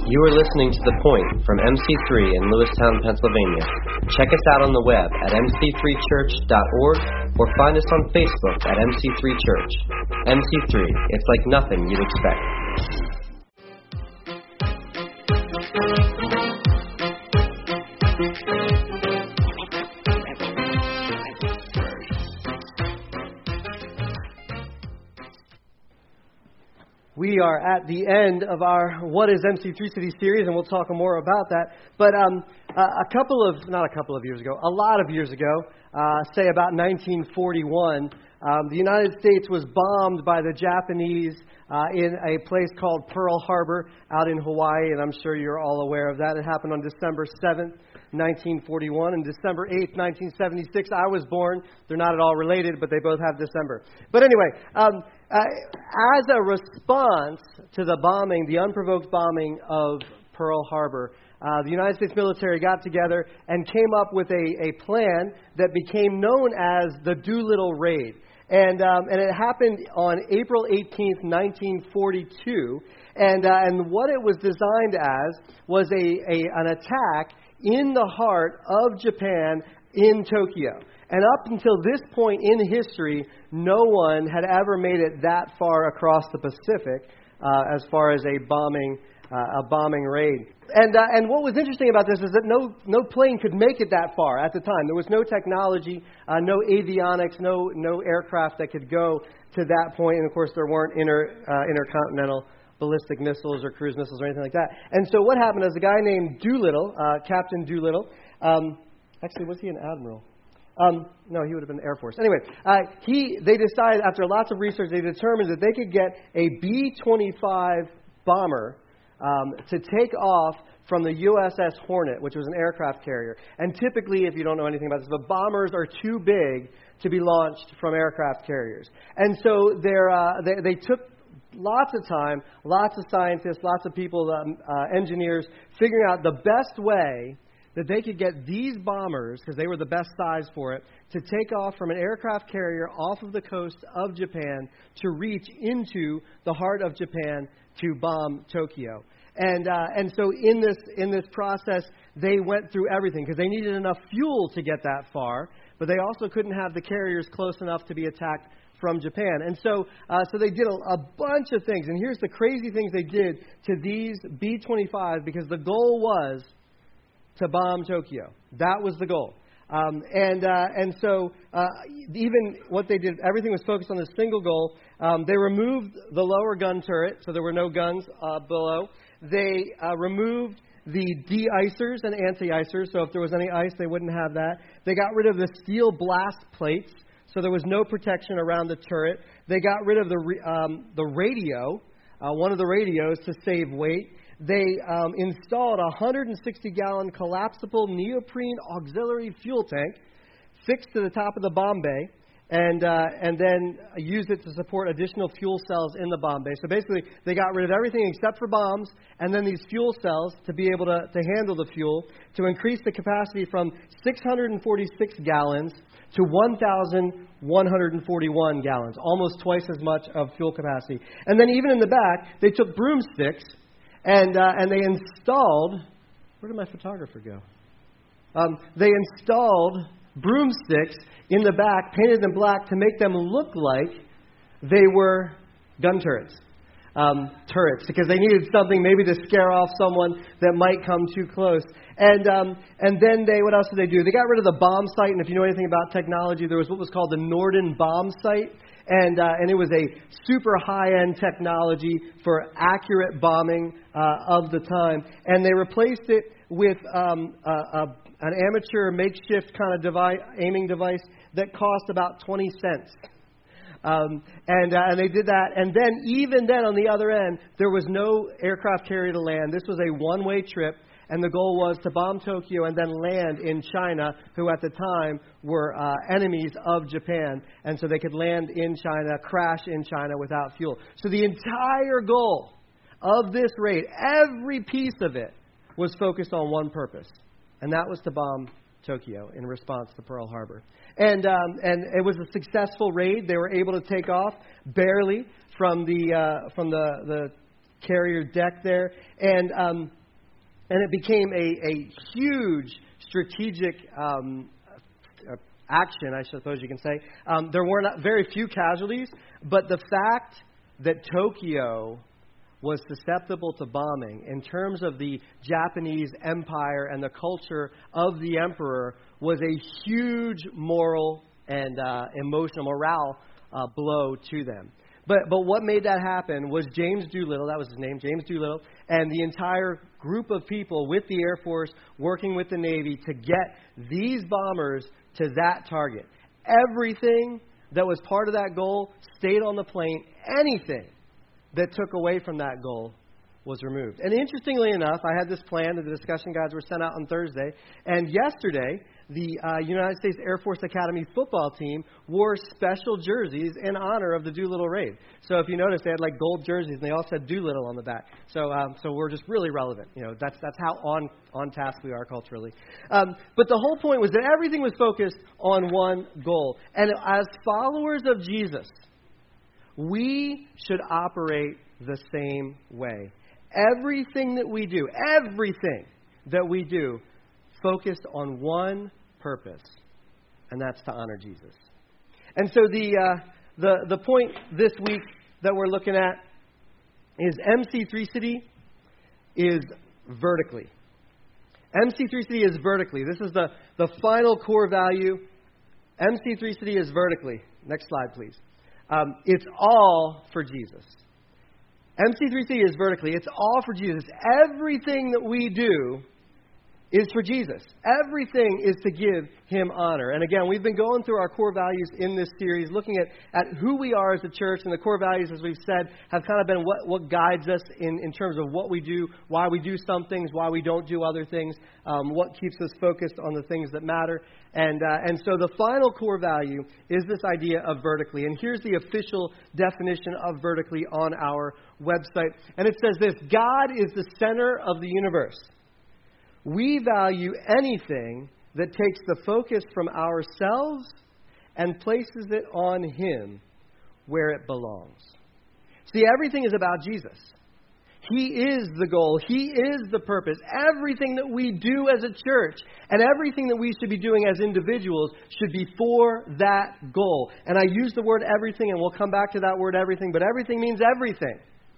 You are listening to The Point from MC3 in Lewistown, Pennsylvania. Check us out on the web at mc3church.org or find us on Facebook at MC3 Church. MC3, it's like nothing you'd expect. We are at the end of our What is MC3 City series, and we'll talk more about that. But a lot of years ago, say about 1941, the United States was bombed by the Japanese in a place called Pearl Harbor out in Hawaii, and I'm sure you're all aware of that. It happened on December 7th, 1941, and December 8th, 1976. I was born. They're not at all related, but they both have December. But anyway, as a response to the bombing, the unprovoked bombing of Pearl Harbor, the United States military got together and came up with a plan that became known as the Doolittle Raid. And it happened on April 18th, 1942. And what it was designed as was an attack in the heart of Japan in Tokyo. And up until this point in history, no one had ever made it that far across the Pacific as far as a bombing raid. And what was interesting about this is that no plane could make it that far at the time. There was no technology, no avionics, no aircraft that could go to that point. And of course, there weren't intercontinental ballistic missiles or cruise missiles or anything like that. And so what happened is a guy named Doolittle, Captain Doolittle, actually, was he an admiral? No, he would have been Air Force. Anyway, they decided, after lots of research, they determined that they could get a B-25 bomber to take off from the USS Hornet, which was an aircraft carrier. And typically, if you don't know anything about this, but bombers are too big to be launched from aircraft carriers. And so they took lots of time, lots of scientists, lots of people, engineers, figuring out the best way that they could get these bombers, because they were the best size for it, to take off from an aircraft carrier off of the coast of Japan to reach into the heart of Japan to bomb Tokyo. And so in this process, they went through everything, because they needed enough fuel to get that far, but they also couldn't have the carriers close enough to be attacked from Japan. And so they did a bunch of things. And here's the crazy things they did to these B-25, because the goal was to bomb Tokyo. That was the goal. And so even what they did, everything was focused on this single goal. They removed the lower gun turret, so there were no guns below. They removed the de-icers and anti-icers, so if there was any ice, they wouldn't have that. They got rid of the steel blast plates, so there was no protection around the turret. They got rid of the radio, one of the radios, to save weight. They installed a 160-gallon collapsible neoprene auxiliary fuel tank fixed to the top of the bomb bay, and then used it to support additional fuel cells in the bomb bay. So basically, they got rid of everything except for bombs, and then these fuel cells to be able to handle the fuel, to increase the capacity from 646 gallons to 1,141 gallons, almost twice as much of fuel capacity. And then even in the back, they took broomsticks, and they installed, where did my photographer go? They installed broomsticks in the back, painted them black to make them look like they were gun turrets. Because they needed something maybe to scare off someone that might come too close. And then what else did they do? They got rid of the bomb sight, and if you know anything about technology, there was what was called the Norden bomb sight. And it was a super high-end technology for accurate bombing of the time. And they replaced it with an amateur makeshift kind of aiming device that cost about 20 cents. And they did that. And then, even then, on the other end, there was no aircraft carrier to land. This was a one-way trip. And the goal was to bomb Tokyo and then land in China, who at the time were enemies of Japan. And so they could land in China, crash in China without fuel. So the entire goal of this raid, every piece of it, was focused on one purpose. And that was to bomb Tokyo in response to Pearl Harbor. And it was a successful raid. They were able to take off barely from the carrier deck there. And it became a huge strategic action, I suppose you can say. There were not very few casualties, but the fact that Tokyo was susceptible to bombing in terms of the Japanese empire and the culture of the emperor was a huge moral and emotional morale blow to them. But what made that happen was James Doolittle, that was his name, James Doolittle, and the entire group of people with the Air Force working with the Navy to get these bombers to that target. Everything that was part of that goal stayed on the plane. Anything that took away from that goal was removed. And interestingly enough, I had this plan, the discussion guides were sent out on Thursday, and yesterday, the United States Air Force Academy football team wore special jerseys in honor of the Doolittle raid. So if you notice, they had like gold jerseys, and they all said Doolittle on the back. So we're just really relevant. You know, that's how on task we are culturally. But the whole point was that everything was focused on one goal. And as followers of Jesus, we should operate the same way. Everything that we do, focused on one purpose, and that's to honor Jesus. And so the point this week that we're looking at is MC3 City is vertically. MC3 City is vertically. This is the final core value. MC3 City is vertically. Next slide, please. It's all for Jesus. MC3C is vertically. It's all for Jesus. Everything that we do is for Jesus. Everything is to give Him honor. And again, we've been going through our core values in this series, looking at who we are as a church. And the core values, as we've said, have kind of been what guides us in terms of what we do, why we do some things, why we don't do other things, what keeps us focused on the things that matter. And so the final core value is this idea of vertically. And here's the official definition of vertically on our website. And it says this: God is the center of the universe. We value anything that takes the focus from ourselves and places it on Him where it belongs. See, everything is about Jesus. He is the goal. He is the purpose. Everything that we do as a church and everything that we should be doing as individuals should be for that goal. And I use the word everything, and we'll come back to that word everything, but everything means everything.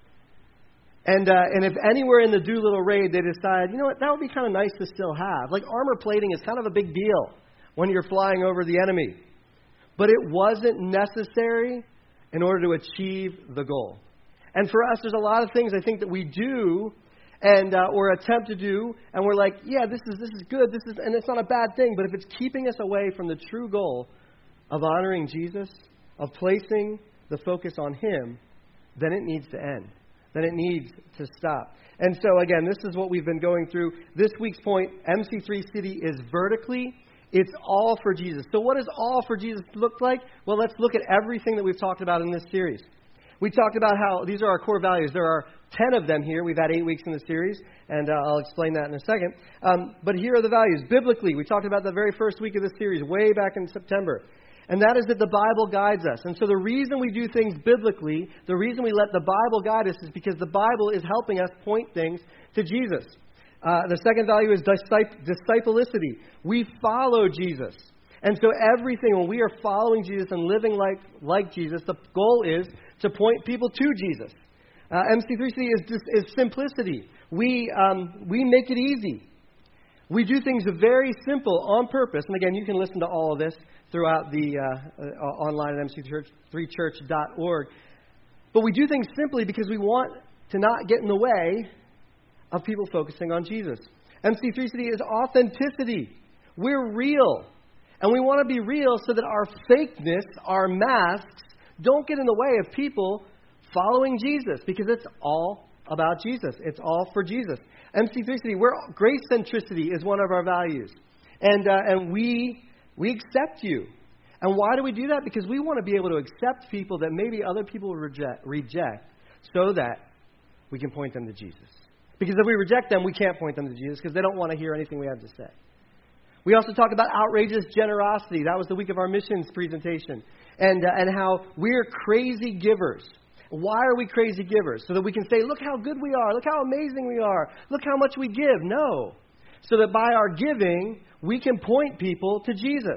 And if anywhere in the Doolittle raid they decide, you know what, that would be kind of nice to still have. Like armor plating is kind of a big deal when you're flying over the enemy. But it wasn't necessary in order to achieve the goal. And for us, there's a lot of things I think that we do and or attempt to do, and we're like, yeah, this is good, and it's not a bad thing. But if it's keeping us away from the true goal of honoring Jesus, of placing the focus on Him, then it needs to end. Then it needs to stop. And so, again, this is what we've been going through. This week's point, MC3 City is vertically. It's all for Jesus. So what does all for Jesus look like? Well, let's look at everything that we've talked about in this series. We talked about how these are our core values. There are 10 of them here. We've had 8 weeks in the series, and I'll explain that in a second. But here are the values. Biblically, we talked about the very first week of this series, way back in September. And that is that the Bible guides us. And so the reason we do things biblically, the reason we let the Bible guide us is because the Bible is helping us point things to Jesus. The second value is disciplicity. We follow Jesus. And so everything, when we are following Jesus and living like Jesus, the goal is to point people to Jesus. MC3C is simplicity. We make it easy. We do things very simple on purpose. And again, you can listen to all of this throughout the online at mc3church.org. But we do things simply because we want to not get in the way of people focusing on Jesus. MC3 City is authenticity. We're real. And we want to be real so that our fakeness, our masks, don't get in the way of people following Jesus, because it's all about Jesus. It's all for Jesus. MC3 City, grace centricity is one of our values. And we accept you. And why do we do that? Because we want to be able to accept people that maybe other people reject so that we can point them to Jesus. Because if we reject them, we can't point them to Jesus because they don't want to hear anything we have to say. We also talked about outrageous generosity. That was the week of our missions presentation. And how we're crazy givers. Why are we crazy givers? So that we can say, look how good we are. Look how amazing we are. Look how much we give. No. So that by our giving, we can point people to Jesus.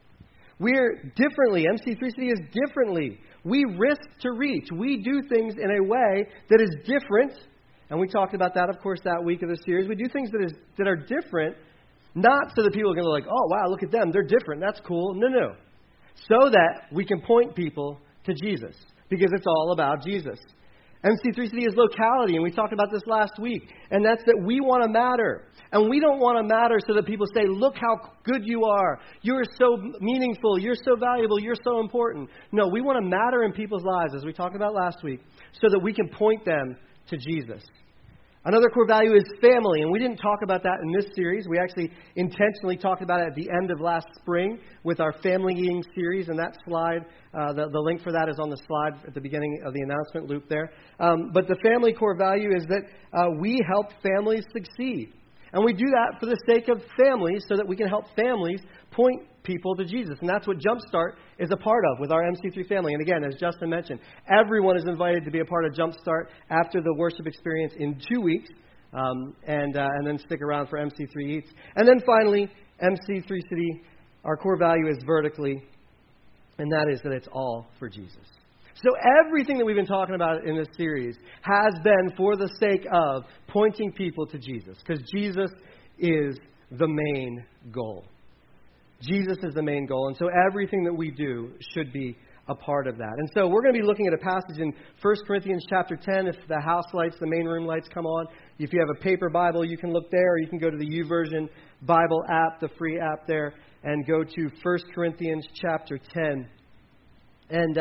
We're differently. MC3City is differently. We risk to reach. We do things in a way that is different. And we talked about that, of course, that week of the series. We do things that are different, not so that people are going to be like, oh, wow, look at them. They're different. That's cool. No. So that we can point people to Jesus. Because it's all about Jesus. MC3City is locality, and we talked about this last week. And that's that we want to matter. And we don't want to matter so that people say, look how good you are. You're so meaningful. You're so valuable. You're so important. No, we want to matter in people's lives, as we talked about last week, so that we can point them to Jesus. Another core value is family, and we didn't talk about that in this series. We actually intentionally talked about it at the end of last spring with our family eating series, and that slide, the link for that is on the slide at the beginning of the announcement loop there. But the family core value is that we help families succeed. And we do that for the sake of families so that we can help families point people to Jesus. And that's what Jumpstart is a part of with our MC3 family. And again, as Justin mentioned, everyone is invited to be a part of Jumpstart after the worship experience in 2 weeks. And then stick around for MC3 Eats. And then finally, MC3City, our core value is vertically. And that is that it's all for Jesus. So everything that we've been talking about in this series has been for the sake of pointing people to Jesus. Because Jesus is the main goal. Jesus is the main goal. And so everything that we do should be a part of that. And so we're going to be looking at a passage in 1 Corinthians chapter 10. If the house lights, the main room lights come on. If you have a paper Bible, you can look there. Or you can go to the YouVersion Bible app, the free app there, and go to 1 Corinthians chapter 10. And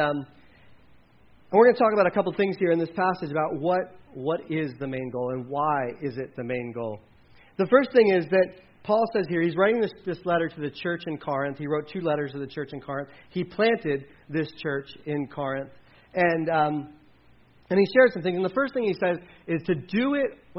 we're going to talk about a couple things here in this passage about what is the main goal and why is it the main goal. The first thing is that Paul says here, he's writing this letter to the church in Corinth. He wrote 2 letters to the church in Corinth. He planted this church in Corinth. And he shared some things. And the first thing he says is to do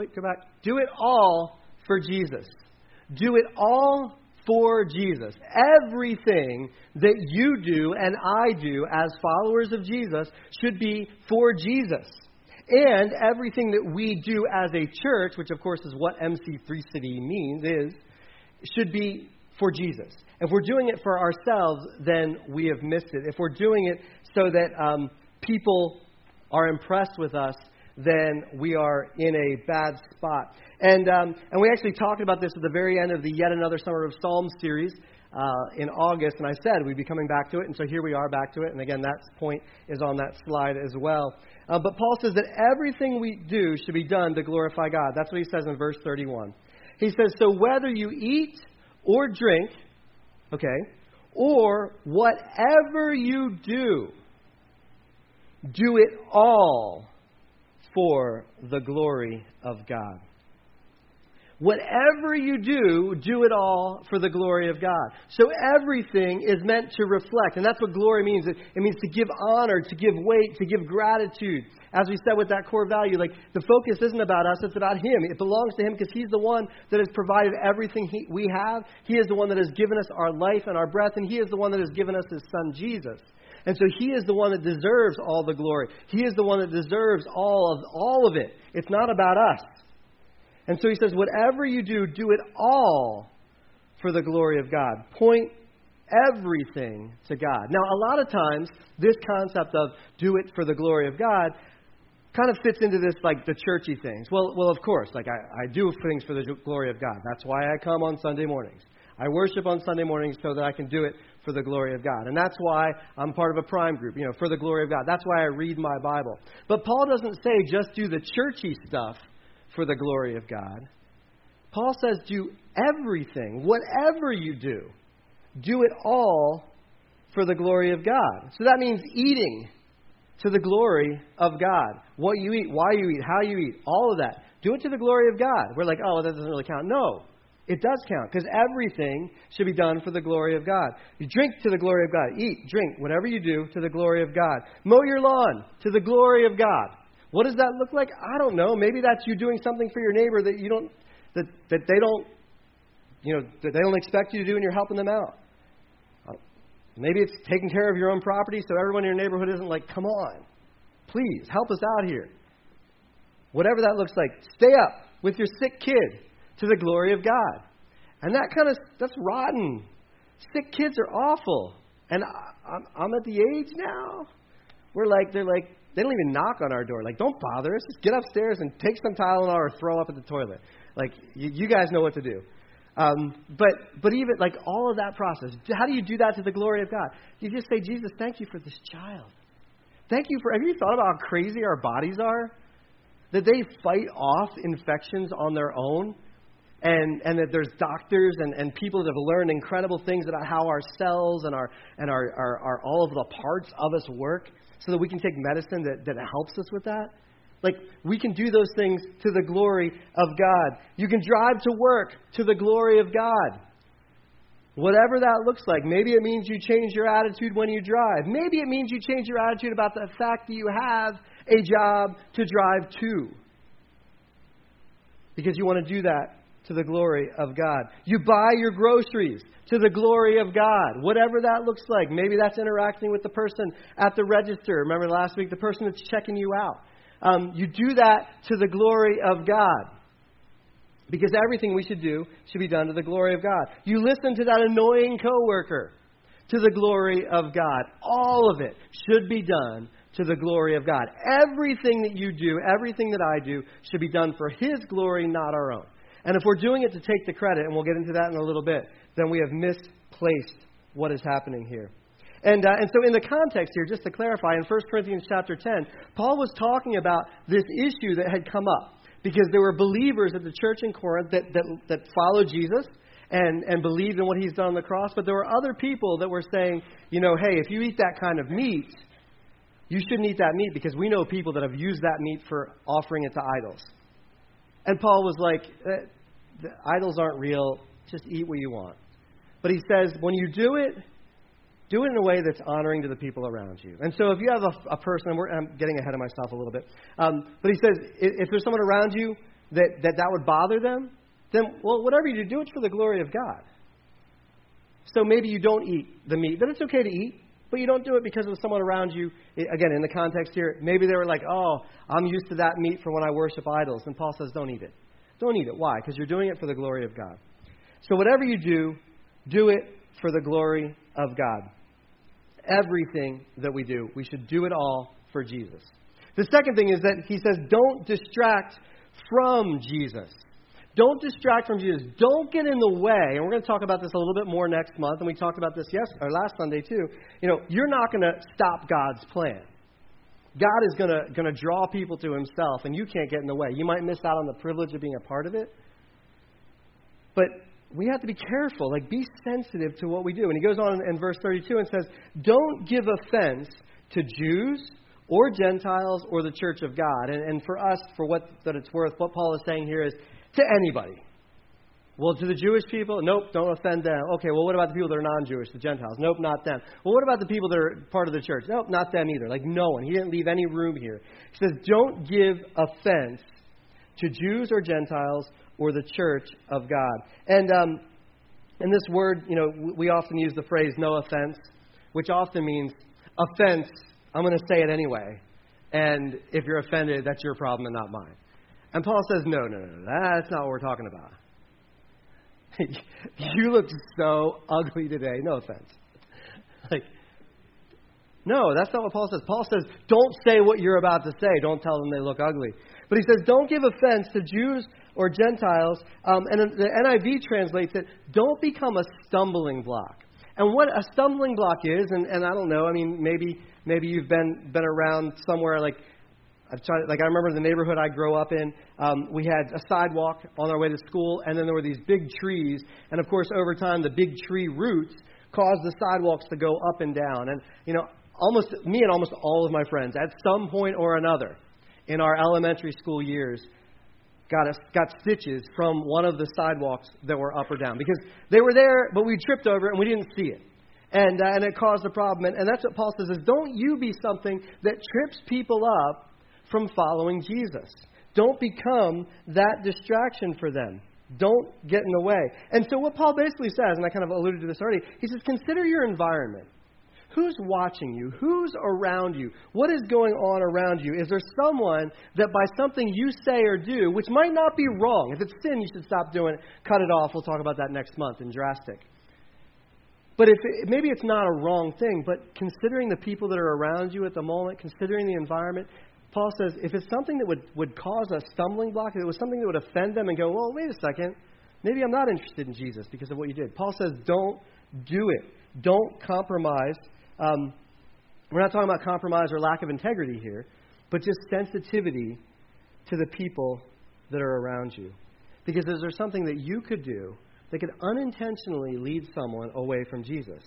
it all for Jesus. Do it all for Jesus. Everything that you do and I do as followers of Jesus should be for Jesus. And everything that we do as a church, which of course is what MC3City means, should be for Jesus. If we're doing it for ourselves, then we have missed it. If we're doing it so that people are impressed with us, then we are in a bad spot. And we actually talked about this at the very end of the Yet Another Summer of Psalms series in August, and I said we'd be coming back to it, and so here we are back to it. And again, that point is on that slide as well. But Paul says that everything we do should be done to glorify God. That's what he says in verse 31. He says, so whether you eat or drink, or whatever you do it all for the glory of God. Whatever you do it all for the glory of God. So everything is meant to reflect. And that's what glory means. It means to give honor, to give weight, to give gratitude. As we said with that core value, like the focus isn't about us, it's about Him. It belongs to Him because He's the one that has provided everything we have. He is the one that has given us our life and our breath. And He is the one that has given us His Son, Jesus. And so He is the one that deserves all the glory. He is the one that deserves all of it. It's not about us. And so he says, whatever you do it all for the glory of God. Point everything to God. Now, a lot of times, this concept of do it for the glory of God kind of fits into this, like, the churchy things. Well, of course, like, I do things for the glory of God. That's why I come on Sunday mornings. I worship on Sunday mornings so that I can do it for the glory of God. And that's why I'm part of a prime group, for the glory of God. That's why I read my Bible. But Paul doesn't say just do the churchy stuff for the glory of God. Paul says do everything, whatever you do it all for the glory of God. So that means eating to the glory of God. What you eat, why you eat, how you eat, all of that. Do it to the glory of God. We're like, oh, that doesn't really count. No, it does count because everything should be done for the glory of God. You drink to the glory of God. Eat, drink, whatever you do to the glory of God. Mow your lawn to the glory of God. What does that look like? I don't know. Maybe that's you doing something for your neighbor that you don't, that they don't, that they don't expect you to do, and you're helping them out. Maybe it's taking care of your own property, so everyone in your neighborhood isn't like, come on, Please, help us out here. Whatever that looks like, stay up with your sick kid to the glory of God. And that's rotten. Sick kids are awful. And I'm at the age now where they're like, they don't even knock on our door. Like, don't bother us. Just get upstairs and take some Tylenol or throw up at the toilet. Like, you guys know what to do. But even like all of that process, how do you do that to the glory of God? You just say, Jesus, thank you for this child. Thank you for, have you thought about how crazy our bodies are? That they fight off infections on their own? And that there's doctors and people that have learned incredible things about how our cells and our all of the parts of us work so that we can take medicine that helps us with that. Like, we can do those things to the glory of God. You can drive to work to the glory of God. Whatever that looks like. Maybe it means you change your attitude when you drive. Maybe it means you change your attitude about the fact that you have a job to drive to. Because you want to do that to the glory of God. You buy your groceries to the glory of God. Whatever that looks like. Maybe that's interacting with the person at the register. Remember last week, the person that's checking you out. You do that to the glory of God. Because everything we should do should be done to the glory of God. You listen to that annoying coworker to the glory of God. All of it should be done to the glory of God. Everything that you do, everything that I do, should be done for His glory, not our own. And if we're doing it to take the credit, and we'll get into that in a little bit, then we have misplaced what is happening here. And so in the context here, just to clarify, in 1 Corinthians chapter 10, Paul was talking about this issue that had come up. Because there were believers at the church in Corinth that followed Jesus and believed in what He's done on the cross. But there were other people that were saying, hey, if you eat that kind of meat, you shouldn't eat that meat because we know people that have used that meat for offering it to idols. And Paul was like, the idols aren't real. Just eat what you want. But he says, when you do it in a way that's honoring to the people around you. And so if you have a person, I'm getting ahead of myself a little bit, but he says, if there's someone around you that would bother them, then, well, whatever you do, it's for the glory of God. So maybe you don't eat the meat. Then it's okay to eat, but you don't do it because of someone around you. Again, in the context here, maybe they were like, oh, I'm used to that meat for when I worship idols. And Paul says, don't eat it. Don't eat it. Why? Because you're doing it for the glory of God. So whatever you do it for the glory of God. Everything that we do, we should do it all for Jesus. The second thing is that he says, don't distract from Jesus. Don't distract from Jesus. Don't get in the way. And we're going to talk about this a little bit more next month. And we talked about this last Sunday too. You're not going to stop God's plan. God is going to draw people to Himself, and you can't get in the way. You might miss out on the privilege of being a part of it. But we have to be careful, be sensitive to what we do. And he goes on in verse 32 and says, don't give offense to Jews or Gentiles or the church of God. And for us, for what that it's worth, what Paul is saying here is to anybody. Well, to the Jewish people, nope, don't offend them. Okay, well, what about the people that are non-Jewish, the Gentiles? Nope, not them. Well, what about the people that are part of the church? Nope, not them either. No one. He didn't leave any room here. He says, don't give offense to Jews or Gentiles or the church of God. And this word, we often use the phrase no offense, which often means offense, I'm going to say it anyway. And if you're offended, that's your problem and not mine. And Paul says, no, that's not what we're talking about. You look so ugly today. No offense. No, that's not what Paul says. Paul says, don't say what you're about to say. Don't tell them they look ugly. But he says, don't give offense to Jews or Gentiles. And the NIV translates it, don't become a stumbling block. And what a stumbling block is, and I don't know, maybe you've been around somewhere I remember the neighborhood I grew up in, we had a sidewalk on our way to school, and then there were these big trees. And, of course, over time, the big tree roots caused the sidewalks to go up and down. And, me and almost all of my friends, at some point or another in our elementary school years, got stitches from one of the sidewalks that were up or down. Because they were there, but we tripped over it, and we didn't see it. And it caused a problem. And that's what Paul says, is don't you be something that trips people up from following Jesus. Don't become that distraction for them. Don't get in the way. And so what Paul basically says, and I kind of alluded to this already, he says, consider your environment. Who's watching you? Who's around you? What is going on around you? Is there someone that by something you say or do, which might not be wrong, if it's sin, you should stop doing it, cut it off. We'll talk about that next month in Drastic. But maybe it's not a wrong thing, but considering the people that are around you at the moment, considering the environment, Paul says if it's something that would cause a stumbling block, if it was something that would offend them and go, well, wait a second, maybe I'm not interested in Jesus because of what you did. Paul says don't do it. Don't compromise. We're not talking about compromise or lack of integrity here, but just sensitivity to the people that are around you. Because is there something that you could do that could unintentionally lead someone away from Jesus?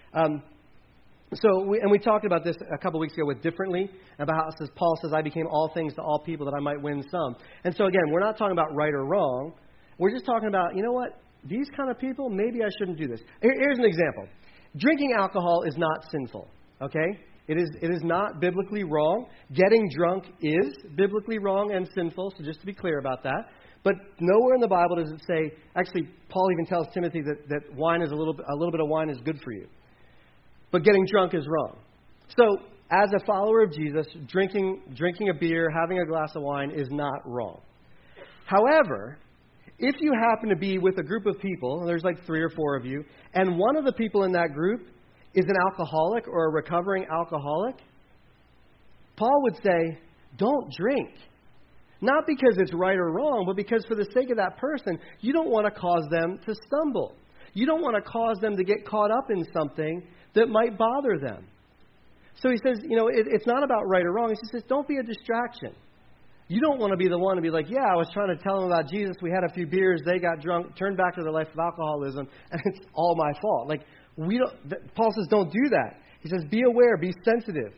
We talked about this a couple weeks ago with Differently, about how Paul says, I became all things to all people that I might win some. And so again, we're not talking about right or wrong. We're just talking about, you know what, these kind of people, maybe I shouldn't do this. Here's an example. Drinking alcohol is not sinful, okay? It is not biblically wrong. Getting drunk is biblically wrong and sinful, so just to be clear about that. But nowhere in the Bible does it say, actually, Paul even tells Timothy that wine is a little bit of wine is good for you. But getting drunk is wrong. So, as a follower of Jesus, drinking a beer, having a glass of wine is not wrong. However, if you happen to be with a group of people, there's like 3 or 4 of you, and one of the people in that group is an alcoholic or a recovering alcoholic, Paul would say, don't drink. Not because it's right or wrong, but because for the sake of that person, you don't want to cause them to stumble. You don't want to cause them to get caught up in something that might bother them. So he says, it's not about right or wrong. He says, don't be a distraction. You don't want to be the one to be like, yeah, I was trying to tell them about Jesus. We had a few beers. They got drunk, turned back to their life of alcoholism, and it's all my fault. Like, Paul says, don't do that. He says, be aware, be sensitive.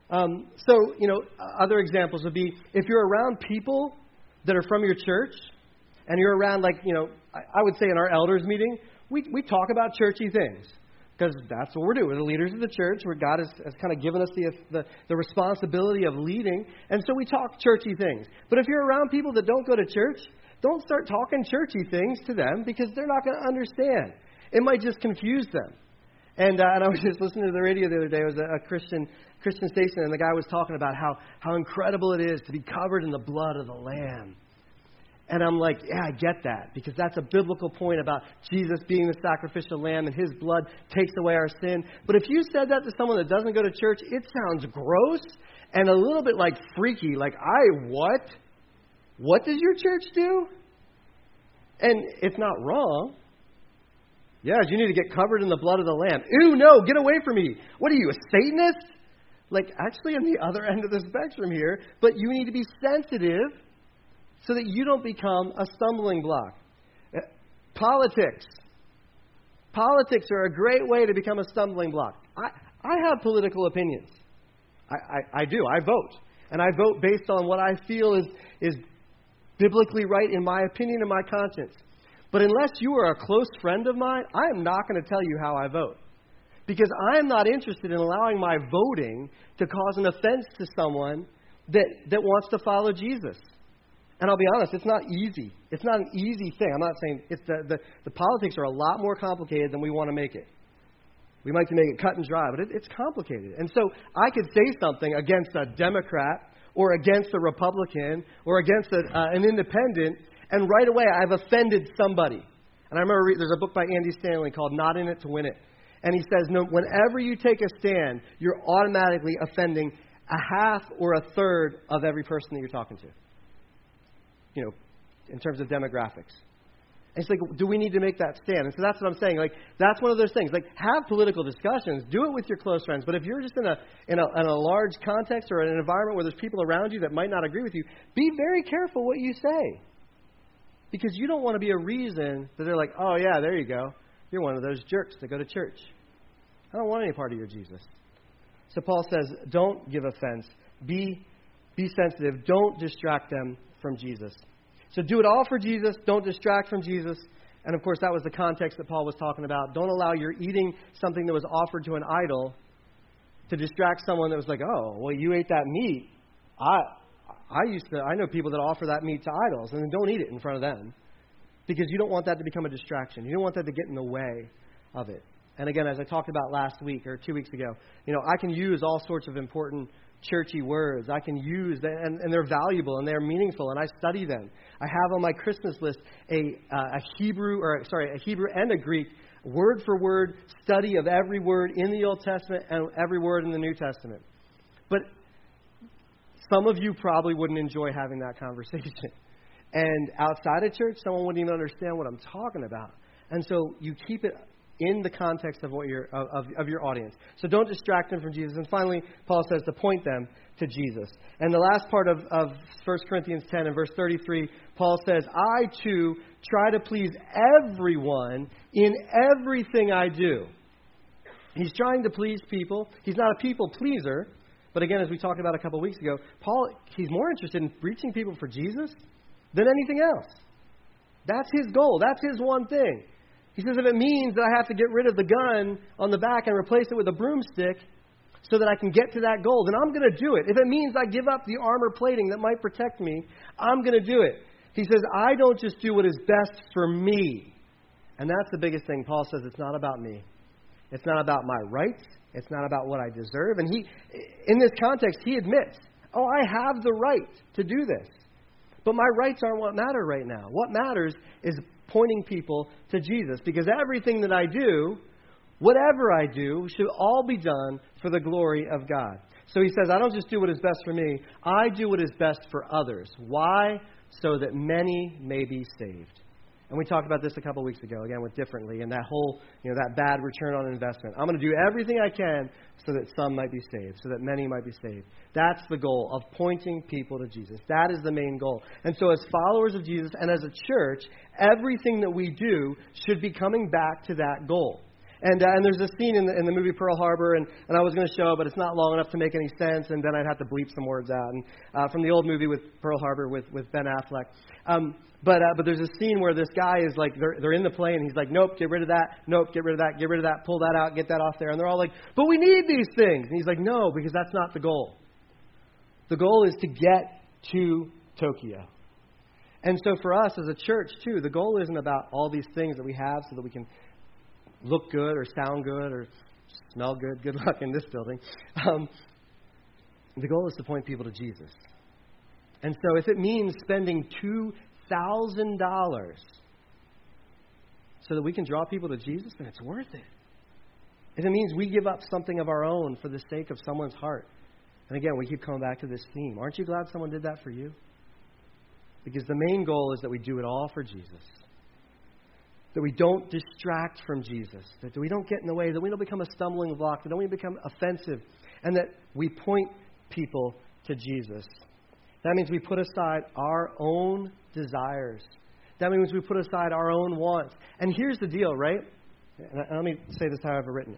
Other examples would be if you're around people that are from your church, and you're around, I would say in our elders meeting, we talk about churchy things. Because that's what we're doing. We're the leaders of the church, where God has kind of given us the responsibility of leading. And so we talk churchy things. But if you're around people that don't go to church, don't start talking churchy things to them, because they're not going to understand. It might just confuse them. And I was just listening to the radio the other day. It was a Christian station, and the guy was talking about how incredible it is to be covered in the blood of the Lamb. And I'm like, yeah, I get that, because that's a biblical point about Jesus being the sacrificial lamb and his blood takes away our sin. But if you said that to someone that doesn't go to church, it sounds gross and a little bit like freaky. Like, what? What does your church do? And it's not wrong. Yes, you need to get covered in the blood of the Lamb. Ew, no, get away from me. What are you, a Satanist? Like, actually on the other end of the spectrum here, but you need to be sensitive so that you don't become a stumbling block. Politics. Politics are a great way to become a stumbling block. I have political opinions. I do. I vote. And I vote based on what I feel is biblically right in my opinion and my conscience. But unless you are a close friend of mine, I am not going to tell you how I vote. Because I am not interested in allowing my voting to cause an offense to someone that wants to follow Jesus. And I'll be honest, it's not easy. It's not an easy thing. I'm not saying it's the politics are a lot more complicated than we want to make it. We like to make it cut and dry, but it's complicated. And so I could say something against a Democrat or against a Republican or against an independent, and right away I've offended somebody. And I remember there's a book by Andy Stanley called Not In It to Win It. And he says, no, whenever you take a stand, you're automatically offending a half or a third of every person that you're talking to. In terms of demographics. And it's like, do we need to make that stand? And so that's what I'm saying. Like, that's one of those things. Like, have political discussions. Do it with your close friends. But if you're just in a large context or in an environment where there's people around you that might not agree with you, be very careful what you say. Because you don't want to be a reason that they're like, oh, yeah, there you go. You're one of those jerks that go to church. I don't want any part of your Jesus. So Paul says, don't give offense. Be sensitive. Don't distract them from Jesus. So do it all for Jesus. Don't distract from Jesus. And of course, that was the context that Paul was talking about. Don't allow your eating something that was offered to an idol to distract someone that was like, oh, well, you ate that meat. I know people that offer that meat to idols, and then don't eat it in front of them, because you don't want that to become a distraction. You don't want that to get in the way of it. And again, as I talked about last week or 2 weeks ago, I can use all sorts of important churchy words. I can use them, and they're valuable and they're meaningful, and I study them. I have on my Christmas list a Hebrew and a Greek word for word study of every word in the Old Testament and every word in the New Testament. But some of you probably wouldn't enjoy having that conversation. And outside of church, someone wouldn't even understand what I'm talking about. And so you keep it in the context of what of your audience. So don't distract them from Jesus. And finally, Paul says to point them to Jesus. And the last part of 1 Corinthians 10 and verse 33, Paul says, I too try to please everyone in everything I do. He's trying to please people. He's not a people pleaser. But again, as we talked about a couple of weeks ago, Paul, he's more interested in reaching people for Jesus than anything else. That's his goal. That's his one thing. He says if it means that I have to get rid of the gun on the back and replace it with a broomstick so that I can get to that goal, then I'm going to do it. If it means I give up the armor plating that might protect me, I'm going to do it. He says, I don't just do what is best for me. And that's the biggest thing. Paul says it's not about me. It's not about my rights. It's not about what I deserve. And in this context, he admits, I have the right to do this. But my rights aren't what matter right now. What matters is pointing people to Jesus. Because everything that I do, whatever I do, should all be done for the glory of God. So he says, I don't just do what is best for me. I do what is best for others. Why? So that many may be saved. And we talked about this a couple weeks ago, again, with differently, and that whole, that bad return on investment. I'm going to do everything I can so that some might be saved, so that many might be saved. That's the goal of pointing people to Jesus. That is the main goal. And so as followers of Jesus and as a church, everything that we do should be coming back to that goal. And there's a scene in the movie Pearl Harbor, and I was going to show, but it's not long enough to make any sense, and then I'd have to bleep some words out. And from the old movie with Pearl Harbor with Ben Affleck. But there's a scene where this guy is like, they're in the plane, and he's like, nope, get rid of that. Nope, get rid of that. Get rid of that. Pull that out. Get that off there. And they're all like, but we need these things. And he's like, no, because that's not the goal. The goal is to get to Tokyo. And so for us as a church, too, the goal isn't about all these things that we have so that we can look good or sound good or smell good. Good luck in this building. The goal is to point people to Jesus. And so if it means spending $2,000 so that we can draw people to Jesus, then it's worth it. If it means we give up something of our own for the sake of someone's heart. And again, we keep coming back to this theme. Aren't you glad someone did that for you? Because the main goal is that we do it all for Jesus. That we don't distract from Jesus. That we don't get in the way. That we don't become a stumbling block. That we don't become offensive. And that we point people to Jesus. That means we put aside our own desires. That means we put aside our own wants. And here's the deal, right? And let me say this how I've written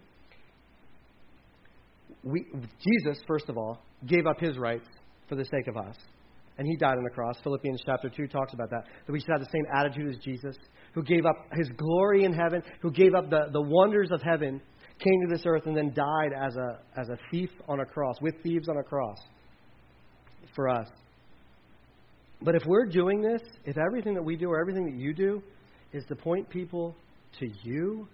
it. Jesus, first of all, gave up his rights for the sake of us. And he died on the cross. Philippians chapter 2 talks about that. That we should have the same attitude as Jesus, who gave up his glory in heaven, who gave up the wonders of heaven, came to this earth and then died as a thief on a cross, with thieves on a cross for us. But if we're doing this, if everything that we do or everything that you do is to point people to you,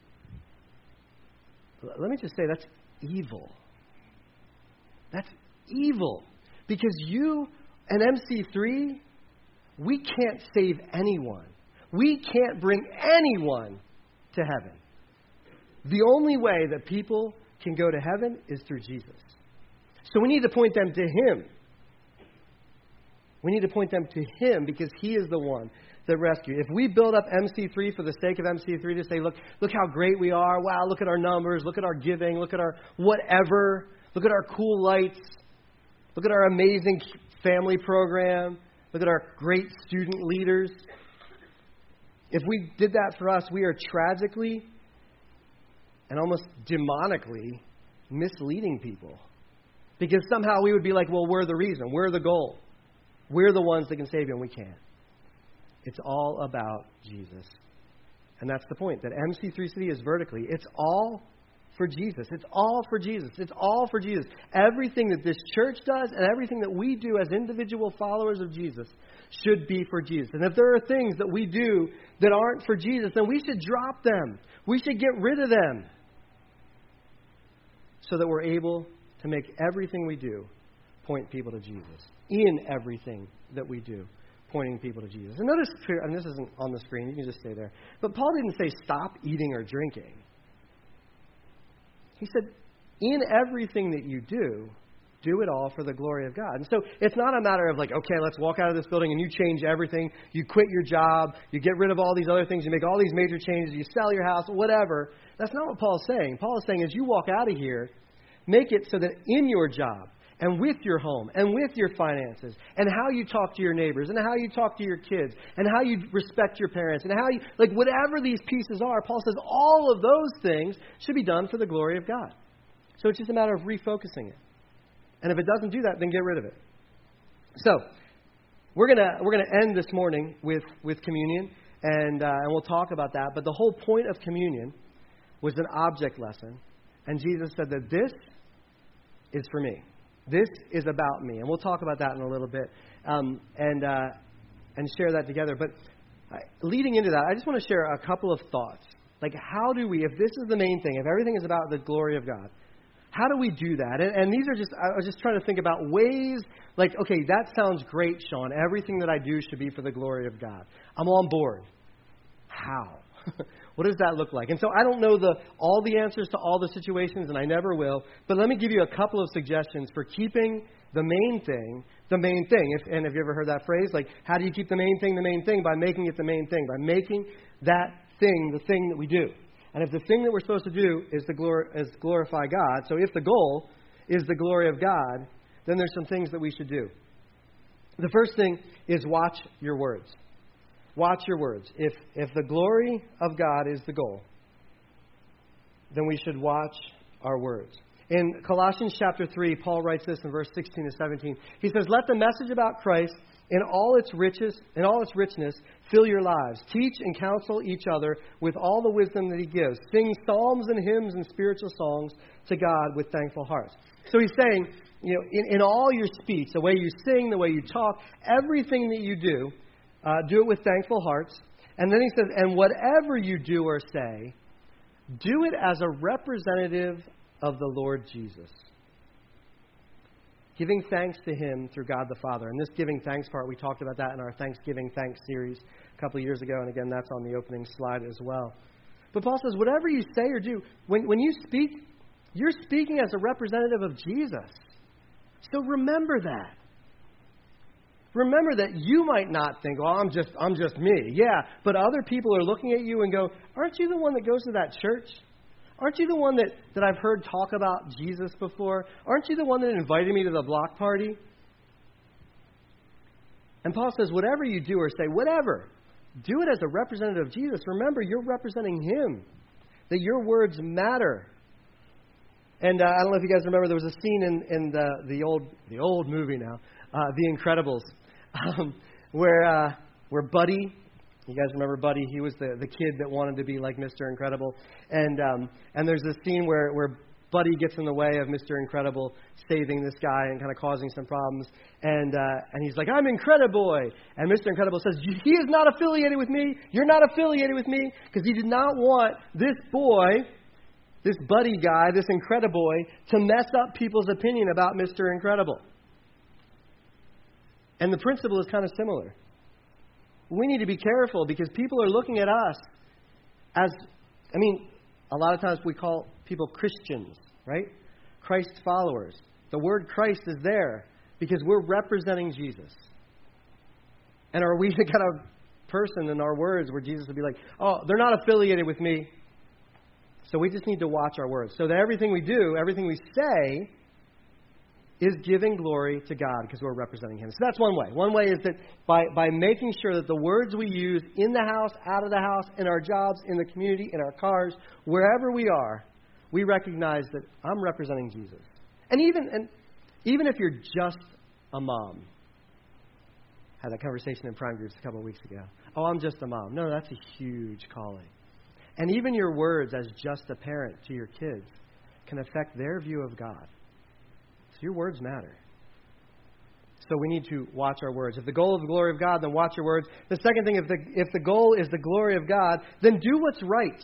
let me just say that's evil. That's evil. Because you and MC3, we can't save anyone. We can't bring anyone to heaven. The only way that people can go to heaven is through Jesus. So we need to point them to him. We need to point them to him because he is the one that rescued. If we build up MC3 for the sake of MC3 to say, look how great we are. Wow, look at our numbers. Look at our giving. Look at our whatever. Look at our cool lights. Look at our amazing family program. Look at our great student leaders. If we did that for us, we are tragically and almost demonically misleading people. Because somehow we would be like, well, we're the reason. We're the goal. We're the ones that can save you, and we can't. It's all about Jesus. And that's the point, that MC3 City is vertically. It's all for Jesus. It's all for Jesus. It's all for Jesus. Everything that this church does and everything that we do as individual followers of Jesus should be for Jesus. And if there are things that we do that aren't for Jesus, then we should drop them. We should get rid of them. so that we're able to make everything we do point people to Jesus. In everything that we do, pointing people to Jesus. And notice, and this isn't on the screen, you can just stay there. But Paul didn't say stop eating or drinking. He said, in everything that you do it all for the glory of God. And so it's not a matter of like, okay, let's walk out of this building and you change everything. You quit your job. You get rid of all these other things. You make all these major changes. You sell your house, whatever. That's not what Paul's saying. Paul is saying as you walk out of here, make it so that in your job and with your home and with your finances and how you talk to your neighbors and how you talk to your kids and how you respect your parents and how you, like whatever these pieces are, Paul says all of those things should be done for the glory of God. So it's just a matter of refocusing it. And if it doesn't do that, then get rid of it. So we're gonna end this morning with communion, and we'll talk about that. But the whole point of communion was an object lesson, and Jesus said that this is for me. This is about me, and we'll talk about that in a little bit, and share that together. But leading into that, I just want to share a couple of thoughts. Like, how do we, if this is the main thing, if everything is about the glory of God, how do we do that? And these are just, I was just trying to think about ways, like, okay, that sounds great, Sean. Everything that I do should be for the glory of God. I'm on board. How? What does that look like? And so I don't know all the answers to all the situations, and I never will. But let me give you a couple of suggestions for keeping the main thing the main thing. And have you ever heard that phrase? Like, how do you keep the main thing the main thing? By making it the main thing. By making that thing the thing that we do. And if the thing that we're supposed to do is glorify God, so if the goal is the glory of God, then there's some things that we should do. The first thing is watch your words. Watch your words. If the glory of God is the goal, then we should watch our words. In Colossians chapter 3, Paul writes this in verse 16 to 17. He says, "Let the message about Christ in all its richness fill your lives. Teach and counsel each other with all the wisdom that he gives. Sing psalms and hymns and spiritual songs to God with thankful hearts." So he's saying, in all your speech, the way you sing, the way you talk, everything that you do it with thankful hearts. And then he says, and whatever you do or say, do it as a representative of the Lord Jesus, giving thanks to him through God the Father. And this giving thanks part, we talked about that in our Thanksgiving Thanks series a couple of years ago. And again, that's on the opening slide as well. But Paul says, whatever you say or do, when you speak, you're speaking as a representative of Jesus. So remember that. Remember that you might not think, oh, I'm just me. Yeah, but other people are looking at you and go, aren't you the one that goes to that church? Aren't you the one that I've heard talk about Jesus before? Aren't you the one that invited me to the block party? And Paul says, whatever you do or say, whatever, do it as a representative of Jesus. Remember, you're representing him, that your words matter. And I don't know if you guys remember, there was a scene in the old movie now, The Incredibles, where Buddy, you guys remember Buddy? He was the kid that wanted to be like Mr. Incredible. And there's this scene where Buddy gets in the way of Mr. Incredible saving this guy and kind of causing some problems. And he's like, I'm Incrediboy. And Mr. Incredible says, he is not affiliated with me. You're not affiliated with me. Because he did not want this boy, this Buddy guy, this Incrediboy, to mess up people's opinion about Mr. Incredible. And the principle is kind of similar. We need to be careful because people are looking at us as, a lot of times we call people Christians, right? Christ followers. The word Christ is there because we're representing Jesus. And are we the kind of person in our words where Jesus would be like, oh, they're not affiliated with me. So we just need to watch our words. So that everything we do, everything we say, is giving glory to God because we're representing him. So that's one way. One way is that by making sure that the words we use in the house, out of the house, in our jobs, in the community, in our cars, wherever we are, we recognize that I'm representing Jesus. And even if you're just a mom, I had that conversation in Prime Groups a couple of weeks ago. Oh, I'm just a mom. No, that's a huge calling. And even your words as just a parent to your kids can affect their view of God. So your words matter. So we need to watch our words. If the goal is the glory of God, then watch your words. The second thing, if the goal is the glory of God, then do what's right.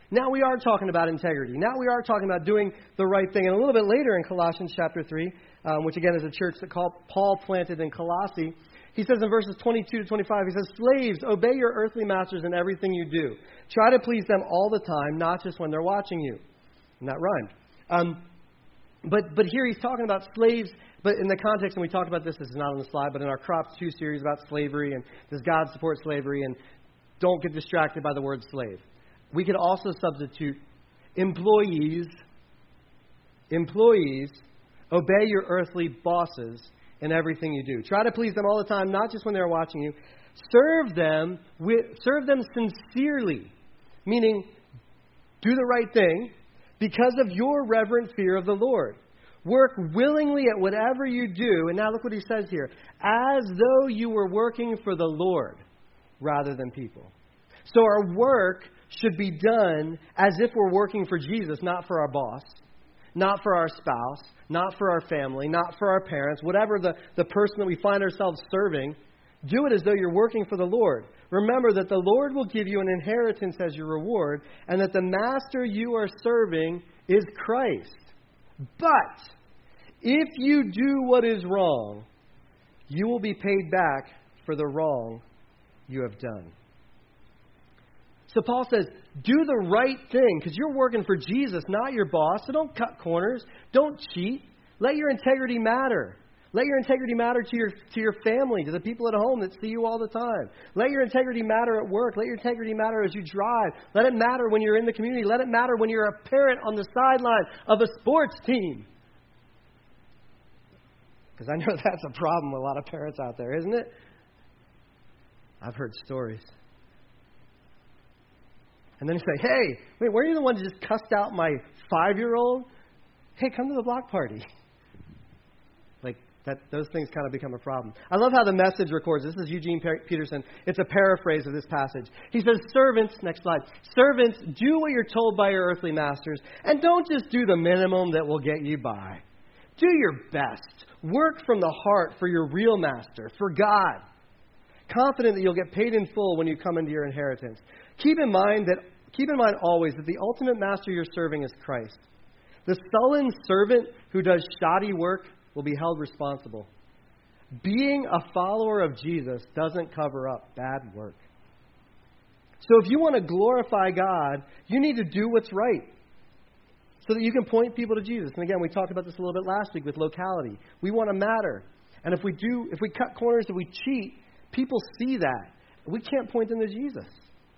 Now we are talking about integrity. Now we are talking about doing the right thing. And a little bit later in Colossians chapter 3, which again is a church that Paul planted in Colossae, he says in verses 22 to 25, he says, "Slaves, obey your earthly masters in everything you do. Try to please them all the time, not just when they're watching you." And that rhymed. But here he's talking about slaves, but in the context, and we talked about this is not on the slide, but in our Crops 2 series about slavery and does God support slavery, and don't get distracted by the word slave. We could also substitute employees. Employees, obey your earthly bosses in everything you do. Try to please them all the time, not just when they're watching you. Serve them sincerely, meaning do the right thing because of your reverent fear of the Lord. Work willingly at whatever you do. And now look what he says here. As though you were working for the Lord rather than people. So our work should be done as if we're working for Jesus, not for our boss, not for our spouse, not for our family, not for our parents, whatever the person that we find ourselves serving. Do it as though you're working for the Lord. Remember that the Lord will give you an inheritance as your reward, and that the master you are serving is Christ. But if you do what is wrong, you will be paid back for the wrong you have done. So Paul says, do the right thing, because you're working for Jesus, not your boss. So don't cut corners. Don't cheat. Let your integrity matter. Let your integrity matter to your family, to the people at home that see you all the time. Let your integrity matter at work. Let your integrity matter as you drive. Let it matter when you're in the community. Let it matter when you're a parent on the sideline of a sports team. Because I know that's a problem with a lot of parents out there, isn't it? I've heard stories. And then you say, "Hey, wait, weren't you the one that just cussed out my 5-year-old? Hey, come to the block party." Like, those things kind of become a problem. I love how the Message records. This is Eugene Peterson. It's a paraphrase of this passage. He says, "Servants," next slide, "servants, do what you're told by your earthly masters, and don't just do the minimum that will get you by. Do your best. Work from the heart for your real master, for God, confident that you'll get paid in full when you come into your inheritance. Keep in mind always that the ultimate master you're serving is Christ. The sullen servant who does shoddy work will be held responsible. Being a follower of Jesus doesn't cover up bad work. So if you want to glorify God, you need to do what's right so that you can point people to Jesus." And again, we talked about this a little bit last week with locality. We want to matter. And if we cut corners, if we cheat, people see that. We can't point them to Jesus.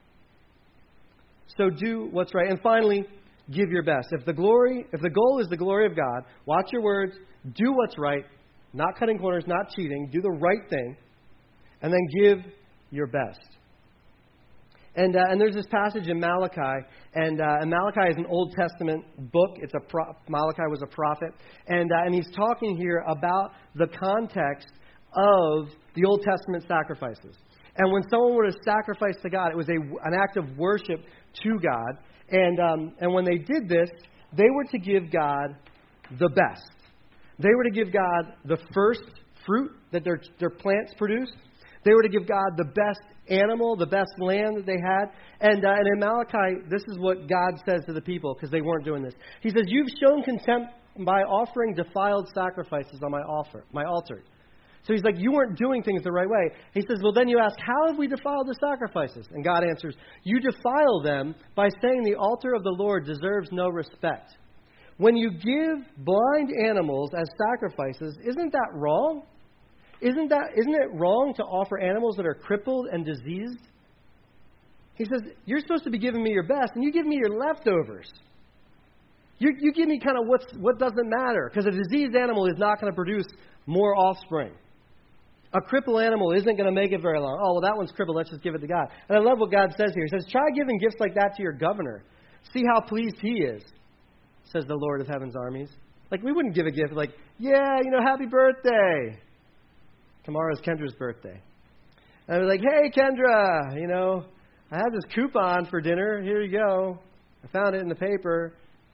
So do what's right. And finally, give your best. If the goal is the glory of God, watch your words, do what's right, not cutting corners, not cheating, do the right thing, and then give your best. And there's this passage in Malachi, and Malachi is an Old Testament book. Malachi was a prophet, and he's talking here about the context of the Old Testament sacrifices. And when someone were to sacrifice to God, it was an act of worship to God. And when they did this, they were to give God the best. They were to give God the first fruit that their plants produced. They were to give God the best animal, the best land that they had. And in Malachi, this is what God says to the people, because they weren't doing this. He says, "You've shown contempt by offering defiled sacrifices on my altar." So he's like, you weren't doing things the right way. He says, well, then you ask, how have we defiled the sacrifices? And God answers, you defile them by saying the altar of the Lord deserves no respect. When you give blind animals as sacrifices, isn't that wrong? Isn't it wrong to offer animals that are crippled and diseased? He says, you're supposed to be giving me your best, and you give me your leftovers. You give me kind of what doesn't matter, because a diseased animal is not going to produce more offspring. A crippled animal isn't going to make it very long. Oh, well, that one's crippled. Let's just give it to God. And I love what God says here. He says, try giving gifts like that to your governor. See how pleased he is, says the Lord of heaven's armies. Like, we wouldn't give a gift like, yeah, happy birthday. Tomorrow's Kendra's birthday. And I'd be like, hey, Kendra, I have this coupon for dinner. Here you go. I found it in the paper.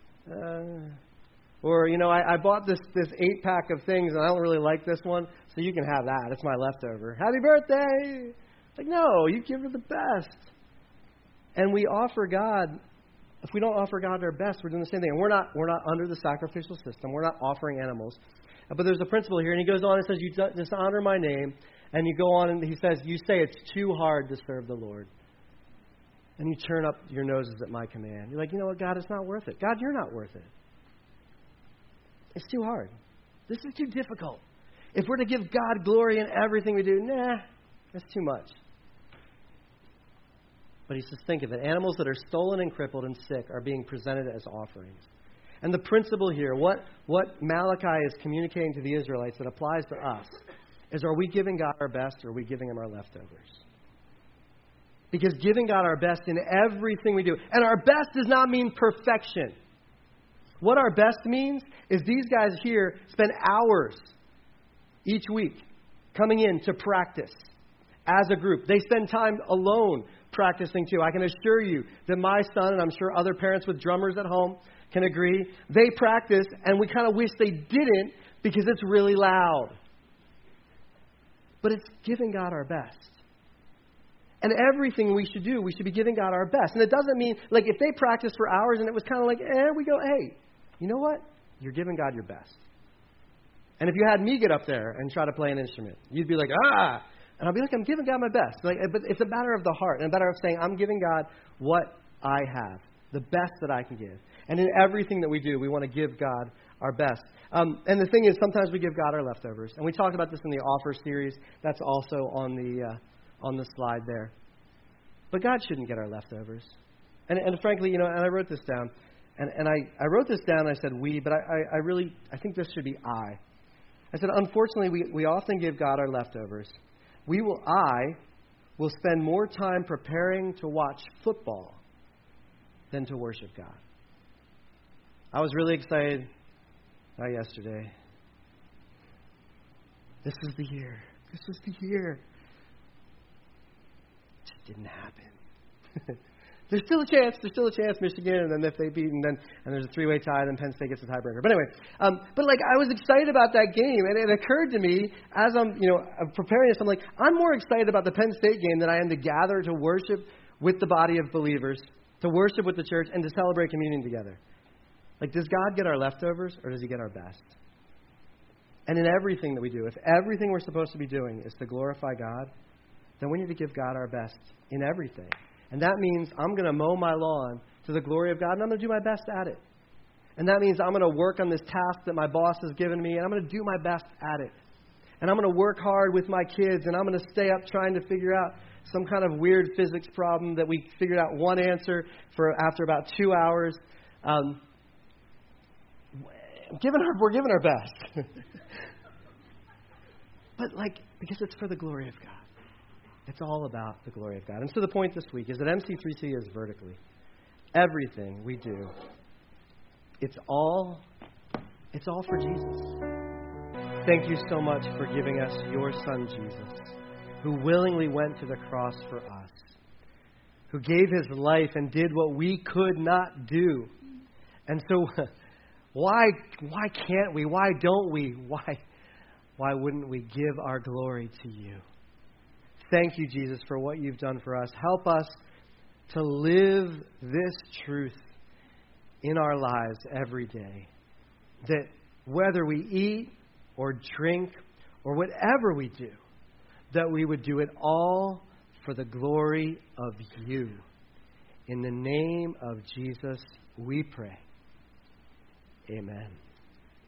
Or I bought this 8-pack of things, and I don't really like this one, so you can have that. It's my leftover. Happy birthday! Like, no, you give her the best. And we offer God if we don't offer God our best, we're doing the same thing. And we're not under the sacrificial system. We're not offering animals. But there's a principle here, and he goes on and says, you dishonor my name. And you go on and he says, you say it's too hard to serve the Lord. And you turn up your noses at my command. You're like, you know what, God, it's not worth it. God, you're not worth it. It's too hard. This is too difficult. If we're to give God glory in everything we do, that's too much. But he says, think of it. Animals that are stolen and crippled and sick are being presented as offerings. And the principle here, what Malachi is communicating to the Israelites that applies to us, is are we giving God our best or are we giving Him our leftovers? Because giving God our best in everything we do, and our best does not mean perfection. What our best means is these guys here spend hours each week coming in to practice as a group. They spend time alone practicing too. I can assure you that my son, and I'm sure other parents with drummers at home can agree, they practice and we kind of wish they didn't because it's really loud. But it's giving God our best. And everything we should do, we should be giving God our best. And it doesn't mean, like, if they practiced for hours and it was kind of like, we go, hey, you know what? You're giving God your best. And if you had me get up there and try to play an instrument, you'd be like, ah! And I'll be like, I'm giving God my best. Like, but it's a matter of the heart and a matter of saying, I'm giving God what I have, the best that I can give. And in everything that we do, we want to give God our best. And the thing is, sometimes we give God our leftovers. And we talked about this in the offer series. That's also on the slide there. But God shouldn't get our leftovers. And frankly, and I wrote this down. And I wrote this down, and I said we, but I think this should be I. I said, unfortunately, we often give God our leftovers. I will spend more time preparing to watch football than to worship God. I was really excited yesterday. This is the year. This is the year. It just didn't happen. There's still a chance, Michigan, and then if they beat, and there's a three-way tie, then Penn State gets a tiebreaker. But anyway, I was excited about that game, and it occurred to me as I'm preparing this, I'm like, I'm more excited about the Penn State game than I am to gather to worship with the body of believers, to worship with the church, and to celebrate communion together. Like, does God get our leftovers, or does He get our best? And in everything that we do, if everything we're supposed to be doing is to glorify God, then we need to give God our best in everything. And that means I'm going to mow my lawn to the glory of God, and I'm going to do my best at it. And that means I'm going to work on this task that my boss has given me, and I'm going to do my best at it. And I'm going to work hard with my kids, and I'm going to stay up trying to figure out some kind of weird physics problem that we figured out one answer for after about 2 hours. We're giving our best. But because it's for the glory of God. It's all about the glory of God. And so the point this week is that MC3C is vertically. Everything we do, it's all for Jesus. Thank you so much for giving us your Son, Jesus, who willingly went to the cross for us, who gave His life and did what we could not do. And so why can't we? Why don't we? Why wouldn't we give our glory to you? Thank you, Jesus, for what you've done for us. Help us to live this truth in our lives every day. That whether we eat or drink or whatever we do, that we would do it all for the glory of you. In the name of Jesus, we pray. Amen.